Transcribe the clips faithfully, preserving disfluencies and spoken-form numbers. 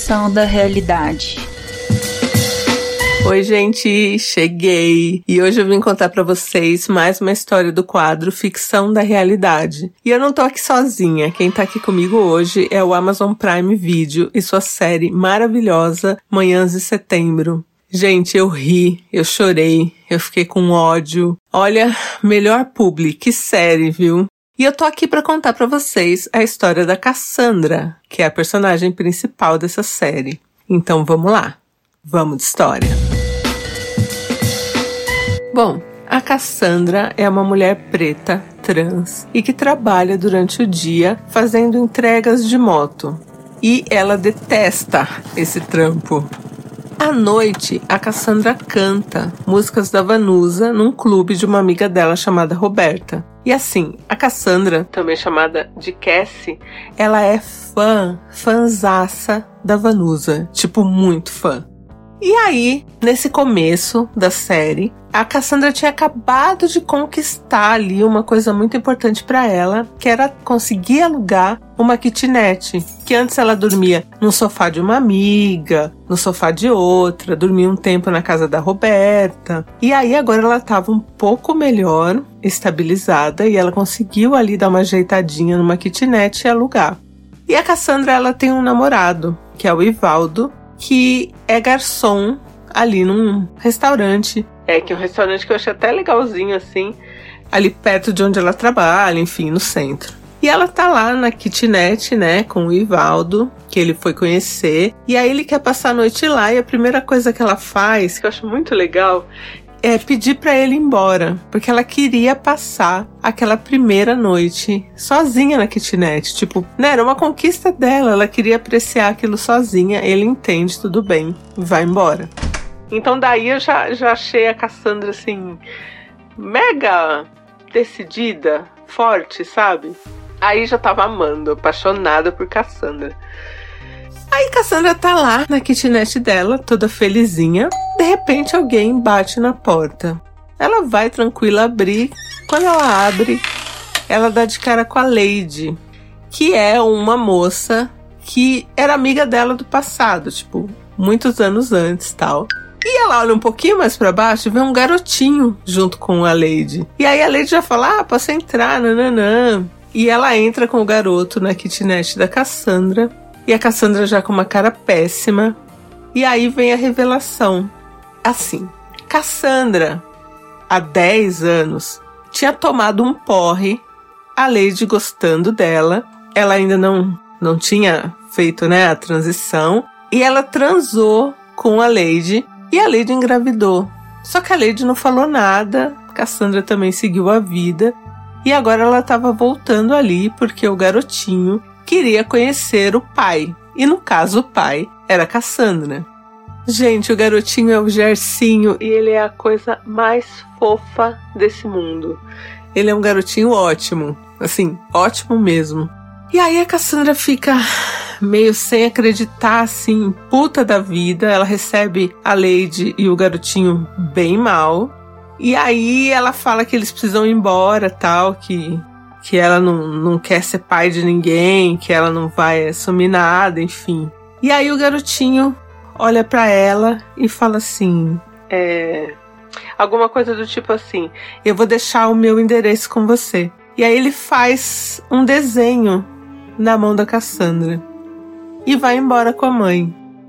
ficção da realidade. Oi, gente, cheguei! E hoje eu vim contar pra vocês mais uma história do quadro Ficção da Realidade. E eu não tô aqui sozinha, quem tá aqui comigo hoje é o Amazon Prime Video e sua série maravilhosa Manhãs de Setembro. Gente, eu ri, eu chorei, eu fiquei com ódio. Olha, melhor publi, que série, viu? E eu tô aqui pra contar pra vocês a história da Cassandra, que é a personagem principal dessa série. Então vamos lá, vamos de história. Bom, a Cassandra é uma mulher preta, trans, e que trabalha durante o dia fazendo entregas de moto. E ela detesta esse trampo. À noite, a Cassandra canta músicas da Vanusa num clube de uma amiga dela chamada Roberta. E assim, a Cassandra, também chamada de Cassie, ela é fã, fãzaça da Vanusa, tipo muito fã. E aí, nesse começo da série, a Cassandra tinha acabado de conquistar ali uma coisa muito importante para ela, que era conseguir alugar uma kitnet, que antes ela dormia no sofá de uma amiga, no sofá de outra, dormia um tempo na casa da Roberta. E aí agora ela estava um pouco melhor, estabilizada, e ela conseguiu ali dar uma ajeitadinha numa kitnet e alugar. E a Cassandra, ela tem um namorado, que é o Ivaldo, que é garçom ali num restaurante. É, que é um restaurante que eu achei até legalzinho, assim, ali perto de onde ela trabalha, enfim, no centro. E ela tá lá na kitnet, né, com o Ivaldo, que ele foi conhecer. E aí ele quer passar a noite lá e a primeira coisa que ela faz, que eu acho muito legal, é pedir pra ele ir embora, porque ela queria passar aquela primeira noite sozinha na kitnet, tipo, né, era uma conquista dela, ela queria apreciar aquilo sozinha, ele entende, tudo bem, vai embora. Então daí eu já, já achei a Cassandra, assim, mega decidida, forte, sabe? Aí já tava amando, apaixonada por Cassandra. Aí Cassandra tá lá na kitnet dela, toda felizinha. De repente alguém bate na porta. Ela vai tranquila abrir. Quando ela abre, ela dá de cara com a Lady, que é uma moça que era amiga dela do passado, tipo, muitos anos antes, tal. E ela olha um pouquinho mais pra baixo e vê um garotinho junto com a Lady. E aí a Lady já fala, ah, posso entrar, nananã. E ela entra com o garoto na kitnet da Cassandra. E a Cassandra já com uma cara péssima. E aí vem a revelação. Assim, Cassandra, há dez anos, tinha tomado um porre, a Lady gostando dela. Ela ainda não, não tinha feito, né, a transição. E ela transou com a Lady. E a Lady engravidou. Só que a Lady não falou nada. Cassandra também seguiu a vida. E agora ela estava voltando ali porque o garotinho queria conhecer o pai. E no caso o pai era Cassandra. Gente, o garotinho é o Gersinho e ele é a coisa mais fofa desse mundo. Ele é um garotinho ótimo. Assim, ótimo mesmo. E aí a Cassandra fica meio sem acreditar, assim, puta da vida. Ela recebe a Lady e o garotinho bem mal. E aí ela fala que eles precisam ir embora, tal, que... que ela não, não quer ser pai de ninguém, que ela não vai assumir nada, enfim. E aí o garotinho olha pra ela e fala assim, é, alguma coisa do tipo assim, eu vou deixar o meu endereço com você. E aí ele faz um desenho na mão da Cassandra e vai embora com a mãe.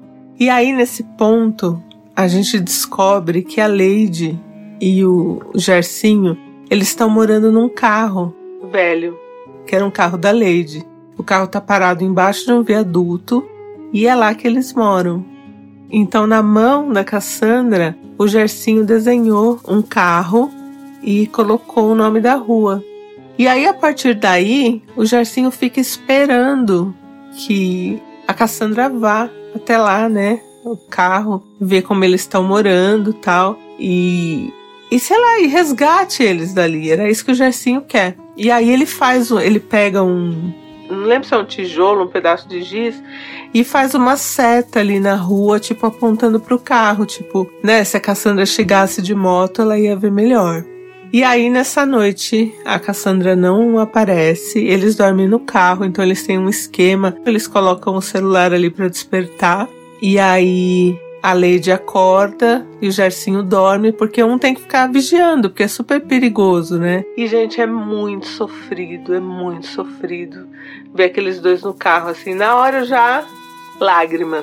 E aí nesse ponto a gente descobre que a Lady e o Gersinho, eles estão morando num carro velho, que era um carro da Lady. O carro tá parado embaixo de um viaduto e é lá que eles moram. Então na mão da Cassandra, o Gersinho desenhou um carro e colocou o nome da rua. E aí a partir daí, o Gersinho fica esperando que a Cassandra vá até lá, né, o carro, ver como eles estão morando, tal, e E sei lá, e resgate eles dali. Era isso que o Gersinho quer. E aí ele faz, ele pega um... não lembro se é um tijolo, um pedaço de giz, e faz uma seta ali na rua, tipo, apontando pro carro. Tipo, né, se a Cassandra chegasse de moto, ela ia ver melhor. E aí, nessa noite, a Cassandra não aparece, eles dormem no carro, então eles têm um esquema, eles colocam o celular ali para despertar, e aí a Lady acorda e o Gersinho dorme, porque um tem que ficar vigiando, porque é super perigoso, né? E, gente, é muito sofrido, é muito sofrido ver aqueles dois no carro, assim, na hora já, lágrimas.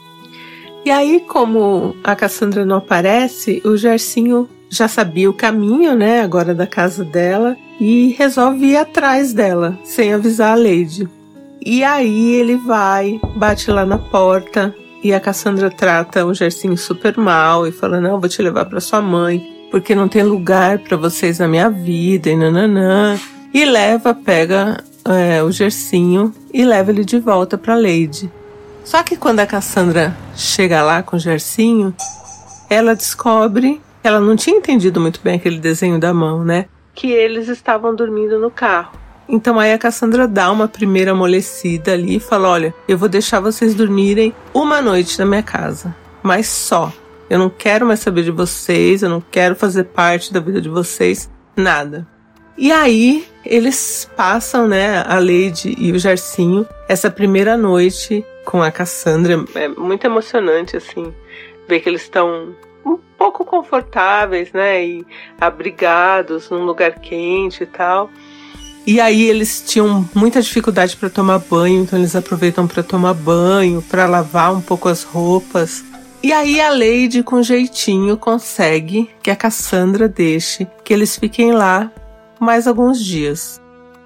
E aí, como a Cassandra não aparece, o Gersinho já sabia o caminho, né, agora da casa dela, e resolve ir atrás dela, sem avisar a Lady. E aí ele vai, bate lá na porta, e a Cassandra trata o Gersinho super mal, e fala, não, vou te levar pra sua mãe, porque não tem lugar pra vocês na minha vida, e nananã. E leva, pega é, o Gersinho e leva ele de volta pra Lady. Só que quando a Cassandra chega lá com o Gersinho, ela descobre, ela não tinha entendido muito bem aquele desenho da mão, né? Que eles estavam dormindo no carro. Então aí a Cassandra dá uma primeira amolecida ali e fala, olha, eu vou deixar vocês dormirem uma noite na minha casa, mas só. Eu não quero mais saber de vocês, eu não quero fazer parte da vida de vocês, nada. E aí eles passam, né, a Lady e o Gersinho, essa primeira noite com a Cassandra. É muito emocionante, assim, ver que eles estão um pouco confortáveis, né, e abrigados num lugar quente e tal. E aí eles tinham muita dificuldade para tomar banho, então eles aproveitam para tomar banho, para lavar um pouco as roupas. E aí a Lady, com jeitinho, consegue que a Cassandra deixe que eles fiquem lá mais alguns dias.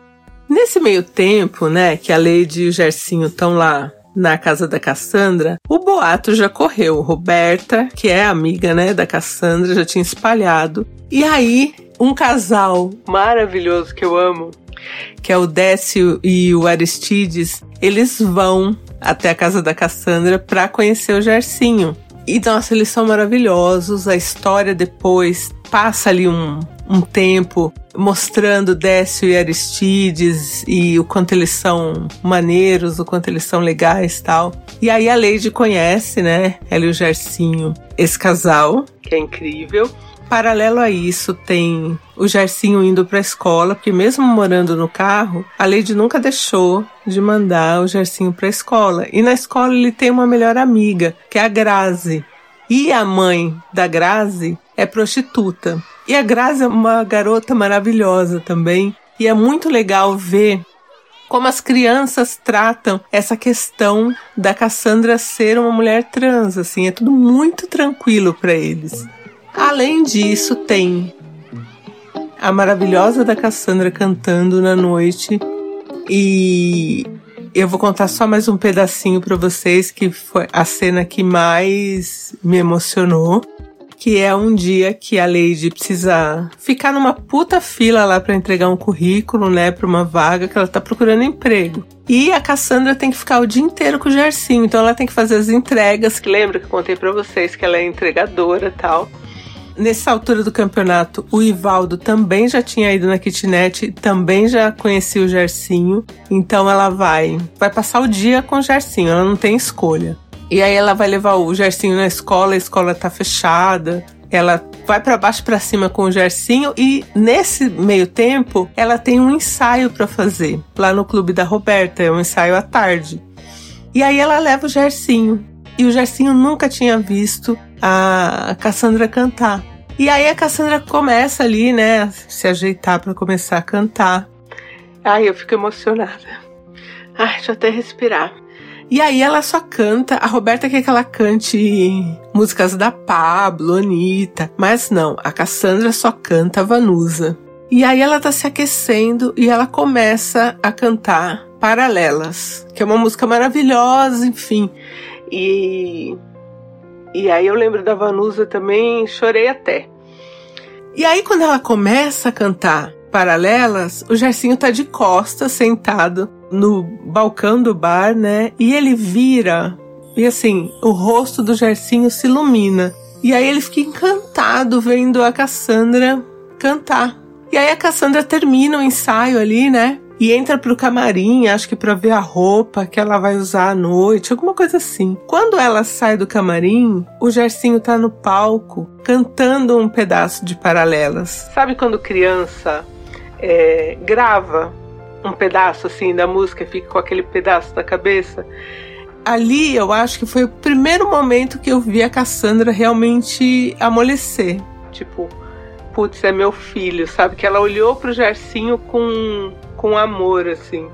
Nesse meio tempo, né, que a Lady e o Gersinho estão lá na casa da Cassandra, o boato já correu. Roberta, que é amiga, né, da Cassandra, já tinha espalhado. E aí, um casal maravilhoso que eu amo, que é o Décio e o Aristides, eles vão até a casa da Cassandra para conhecer o Gersinho. E, nossa, eles são maravilhosos. A história depois passa ali um, um tempo mostrando Décio e Aristides e o quanto eles são maneiros, o quanto eles são legais e tal. E aí a Lady conhece, né, ela e o Gersinho, esse casal, que é incrível. Paralelo a isso, tem o Gersinho indo para a escola, porque mesmo morando no carro, a Lady nunca deixou de mandar o Gersinho para a escola. E na escola ele tem uma melhor amiga, que é a Grazi. E a mãe da Grazi é prostituta. E a Grazi é uma garota maravilhosa também. E é muito legal ver como as crianças tratam essa questão da Cassandra ser uma mulher trans. Assim, é tudo muito tranquilo para eles. Além disso, tem a maravilhosa da Cassandra cantando na noite. E eu vou contar só mais um pedacinho para vocês, que foi a cena que mais me emocionou. Que é um dia que a Lady precisa ficar numa puta fila lá para entregar um currículo, né, para uma vaga que ela tá procurando emprego. E a Cassandra tem que ficar o dia inteiro com o Gersinho, então ela tem que fazer as entregas, que lembra que eu contei para vocês que ela é entregadora e tal. Nessa altura do campeonato, o Ivaldo também já tinha ido na kitnet, também já conhecia o Gersinho, então ela vai, vai passar o dia com o Gersinho, ela não tem escolha. E aí ela vai levar o Gersinho na escola, a escola tá fechada, ela vai pra baixo e pra cima com o Gersinho e nesse meio tempo ela tem um ensaio pra fazer lá no clube da Roberta, é um ensaio à tarde. E aí ela leva o Gersinho e o Gersinho nunca tinha visto a Cassandra cantar. E aí a Cassandra começa ali, né, a se ajeitar pra começar a cantar. Ai, eu fico emocionada. Ai, deixa eu até respirar. E aí ela só canta, a Roberta quer que ela cante músicas da Pablo, Anitta, mas não, a Cassandra só canta Vanusa. E aí ela tá se aquecendo e ela começa a cantar Paralelas, que é uma música maravilhosa, enfim. E, e aí eu lembro da Vanusa também, chorei até. E aí quando ela começa a cantar Paralelas, o Gersinho tá de costas, sentado no balcão do bar, né? E ele vira, e assim, o rosto do Gersinho se ilumina. E aí ele fica encantado vendo a Cassandra cantar. E aí a Cassandra termina o ensaio ali, né? e entra pro camarim, acho que pra ver a roupa que ela vai usar à noite, alguma coisa assim. Quando ela sai do camarim, o Gersinho tá no palco cantando um pedaço de Paralelas. Sabe quando criança é, grava um pedaço assim da música e fica com aquele pedaço na cabeça? Ali eu acho que foi o primeiro momento que eu vi a Cassandra realmente amolecer. Tipo, putz, é meu filho, sabe? Que ela olhou pro Gersinho com, com amor, assim.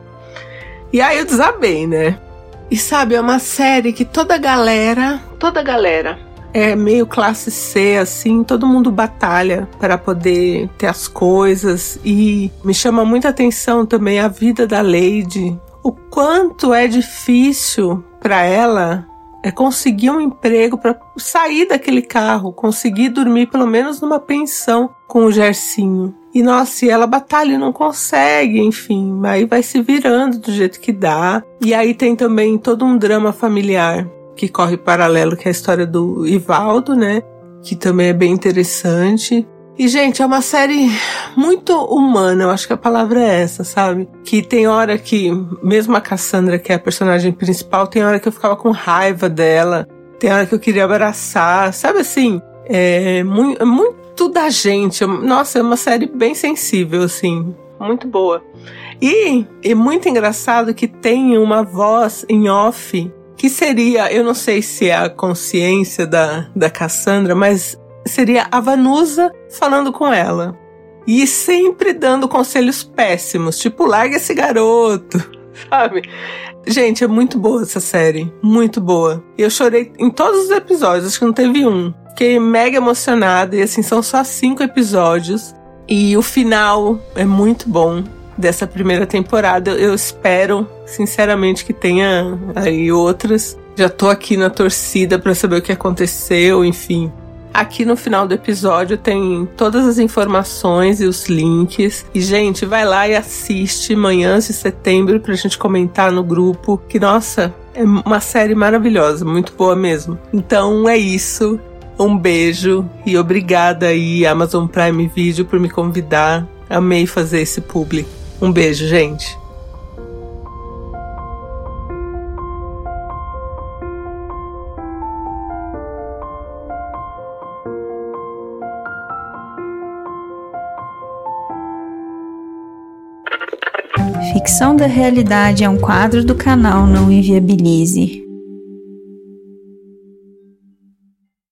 E aí eu desabei, né? E sabe, é uma série que toda galera, toda galera é meio classe C, assim, todo mundo batalha para poder ter as coisas. E me chama muita atenção também a vida da Lady. O quanto é difícil para ela é conseguir um emprego para sair daquele carro, conseguir dormir pelo menos numa pensão com o Gersinho. E nossa, e ela batalha e não consegue, enfim, aí vai se virando do jeito que dá. E aí tem também todo um drama familiar que corre paralelo, que é a história do Ivaldo, né? Que também é bem interessante. E, gente, é uma série muito humana, eu acho que a palavra é essa, sabe? Que tem hora que, mesmo a Cassandra, que é a personagem principal, tem hora que eu ficava com raiva dela, tem hora que eu queria abraçar, sabe assim? É muito, muito da gente. Nossa, é uma série bem sensível, assim, muito boa. E é muito engraçado que tem uma voz em off, que seria, eu não sei se é a consciência da, da Cassandra, mas seria a Vanusa falando com ela. E sempre dando conselhos péssimos, tipo, larga esse garoto, sabe? Gente, é muito boa essa série, muito boa. Eu chorei em todos os episódios, acho que não teve um. Fiquei mega emocionada, e assim, são só cinco episódios. E o final é muito bom dessa primeira temporada. Eu espero, sinceramente, que tenha aí outras. Já tô aqui na torcida pra saber o que aconteceu, enfim. Aqui no final do episódio tem todas as informações e os links. E, gente, vai lá e assiste Manhãs de Setembro pra gente comentar no grupo. Que, nossa, é uma série maravilhosa, muito boa mesmo. Então é isso. Um beijo e obrigada aí, Amazon Prime Video, por me convidar. Amei fazer esse publi. Um beijo, gente. Ficção da Realidade é um quadro do canal Não Inviabilize.